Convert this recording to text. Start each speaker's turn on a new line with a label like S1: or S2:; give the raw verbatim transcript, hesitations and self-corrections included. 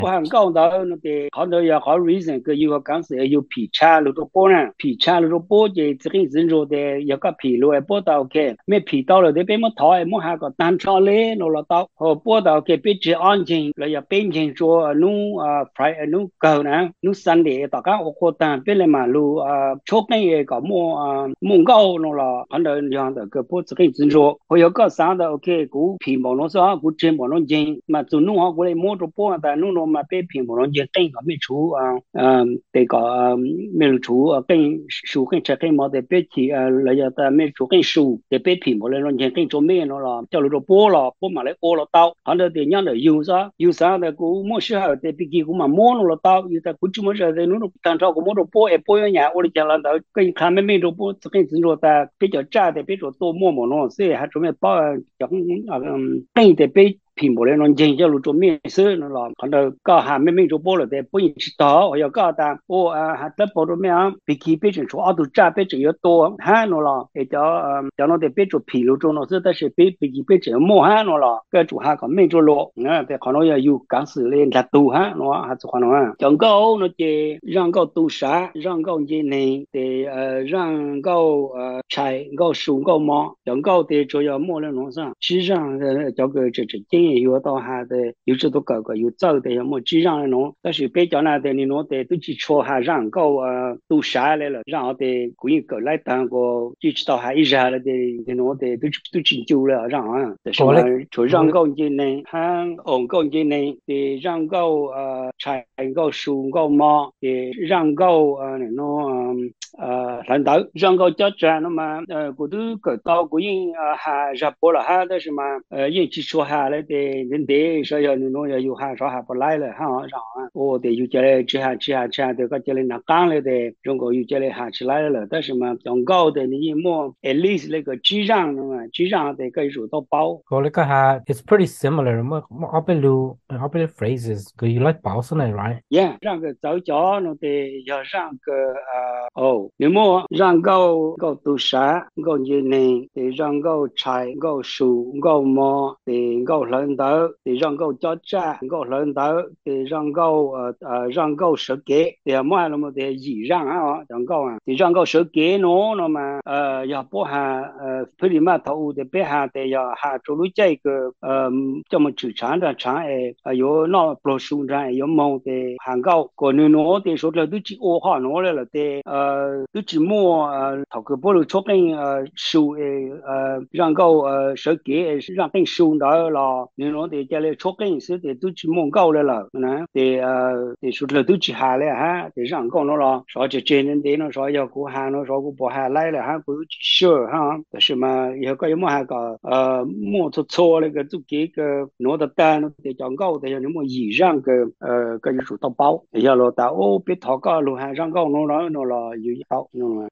S1: hàng câu đó nó thì họ nói là họ reason cái yêu cái sự yêu bị cha lúc đó bố nè bị cha lúc đó bố thì cái dân rồi thì yêu cái bị rồi bố tao cái mấy bị tao rồi thì bên mất thọ mất hai cái单车嘞nó là tao họ bố tao cái bị chỉ an静了要边境说努啊 Friday 努狗呢努 Sunday 大家我觉得边来马路啊 chốt cái gì có mua à mua câu nó là hắn đời hàng đời cái bố cái dân rồi họ yêu cái sáng đó ok cú bị mà nó sao cú trên mà nó dính mà tụi nó họ cũng mua đồ bốแต่นู่นเรามาเป็นเพียงบนยังเก่งก็ไม่ชูอ่าอ่าแต่ก็ไม่รู้ชูอ่าเก่งชูเก่งใช้เก่งมาแต่เป็นที่อ่าเราจะแต่ไม่ชูเก่งชูแต่เป็นเพียงบนเรายังเก่งจนไม่เนาะล่ะเจ้าเราโป้ล่ะโป้มาเลยโอ้เราเต้าอันเดียวแต่ยังเดียวอยู่ซะอยู่ซะแต่กูมั่วเชื่อแต่ปีกี้กูมามั่วเราเต้าอยู่แต่กูจุ่มเชื่อแต่นู่นตั้งเท่ากูมั่วเราโป้เอโป้ยังไงโอ้ยจังเราเต้าเก่งข้ามไม่ไม่เราโป้เก่งจริงเราแต่เป็นเจ้าจ้าแต่เป็นตัวโตมั่วหมดเนาะเสียหาจุ่มไม่ป้าจังอ่าเก่งแต่เป็นพิมพ์บริเวณจริงจะรู้ตัวมีซื้อนั่นหรอคนเดียวก็หาไม่ไม่รู้โบเลยแต่ปุ่นชิดต่ออยากก็ตามโอ้อ่าหาแต่ปรไม่อ่ะปีกี้เป็นชั่วเอาตัวจ้าเป็นชั่วตัวฮะนั่นหรอไอ้เจ้าเอ่อเจ้านั่นแต่เป็นชั่วผิวตรงนั้น是但是ปีปีกี้เป็นชั่วมั่วฮะนั่นหรอก็ชั่วหาก็ไม่ชั่วโลนะแต่คนเราอยู่กลางสื่อเล่นจัดตัวฮะนั่นหาสุขนั่นฮะจังก็นั่นจะ让个多啥让个一年的呃让个呃菜个树个毛让个的主要毛了弄上实际上呃这个这这经验有到下的有这都搞个有走的要么只让弄但是别叫那的你弄的都去说下让个呃都啥来了然后的故意个来当个就知道还一下了的你弄的都都去救了让啊但是嘛
S2: 我嘞，
S1: 就让个一年还哦个一年的让个呃菜个树个毛的让个呃那种呃领导让个家长那么呃我都个到过因呃还热播了哈但是嘛呃一起说下来的人的说要那种要有哈说还不来了哈让啊我的有家嘞吃下吃下吃下这个家里拿干了的中国有家里还吃来了但是嘛中高的你一摸 at least 那个智障的嘛智障的可以说到包
S2: 我嘞个哈，it's pretty similar. 么么阿贝鲁阿贝鲁 phrases，个有来包上来，right？
S1: 呀，让个早教侬得要让个呃哦，你么让个个读啥个年龄得让个菜个树个么得个领导得让个家长个领导得让个呃呃让个设计得么那么得以让啊让个啊得让个设计喏那么呃要不哈呃普里嘛头的别哈得要哈做了这个呃这么职场的场诶啊有那不生产有梦的。hàng cao còn nếu nó thì số là tôi chỉ ô họ nó là là thì ờ tôi chỉ mua thầu cái bộ chốt cái số ờ rằng cao ờ sở kế rằng cái số đó là nếu nó thì cái chốt cái số thì tôi chỉ mua cao là là nè thì ờ thì số là tôi chỉ hạ lại ha thì rằng cao nó là số chỉ trên đến đấy nó số yêu của hàng nó số của bỏ hạ lại là ha của chỉ sure haแต่是嘛有个有么还个呃摸错错那个就给个拿的单的讲高的有么以让个呃个有数到包，要落到哦别讨个路还让高弄了弄了有一包弄了。